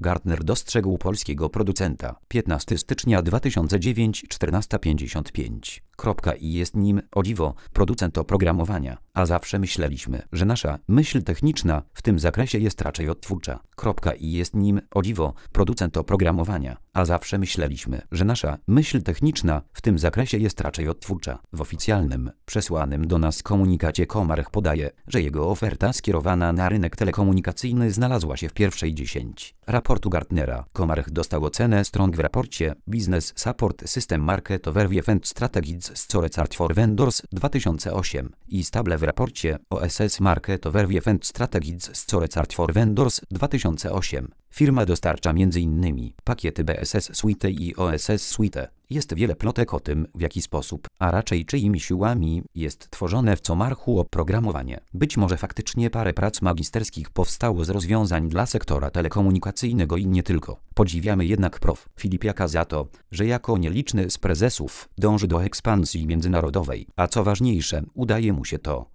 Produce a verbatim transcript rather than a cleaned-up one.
Gartner dostrzegł polskiego producenta. piętnastego stycznia dwa tysiące dziewiątego, czternaście pięćdziesiąt pięć. Kropka i jest nim, o dziwo, producent oprogramowania, a zawsze myśleliśmy, że nasza myśl techniczna w tym zakresie jest raczej odtwórcza. Kropka i jest nim, o dziwo, producent oprogramowania, a zawsze myśleliśmy, że nasza myśl techniczna w tym zakresie jest raczej odtwórcza. W oficjalnym, przesłanym do nas komunikacie Comarch podaje, że jego oferta skierowana na rynek telekomunikacyjny znalazła się w pierwszej dziesięć raportu Gartnera. Comarch dostał ocenę strong w raporcie Business Support System Market Overview and Strategies Scorecard for Vendors dwa tysiące osiem i stable w raporcie O S S Market Overview and Strategies Scorecard for Vendors dwa tysiące osiem. Firma dostarcza między innymi pakiety B S S Suite i O S S Suite. Jest wiele plotek o tym, w jaki sposób, a raczej czyimi siłami, jest tworzone w Comarchu oprogramowanie. Być może faktycznie parę prac magisterskich powstało z rozwiązań dla sektora telekomunikacyjnego i nie tylko. Podziwiamy jednak prof. Filipiaka za to, że jako nieliczny z prezesów dąży do ekspansji międzynarodowej, a co ważniejsze, udaje mu się to.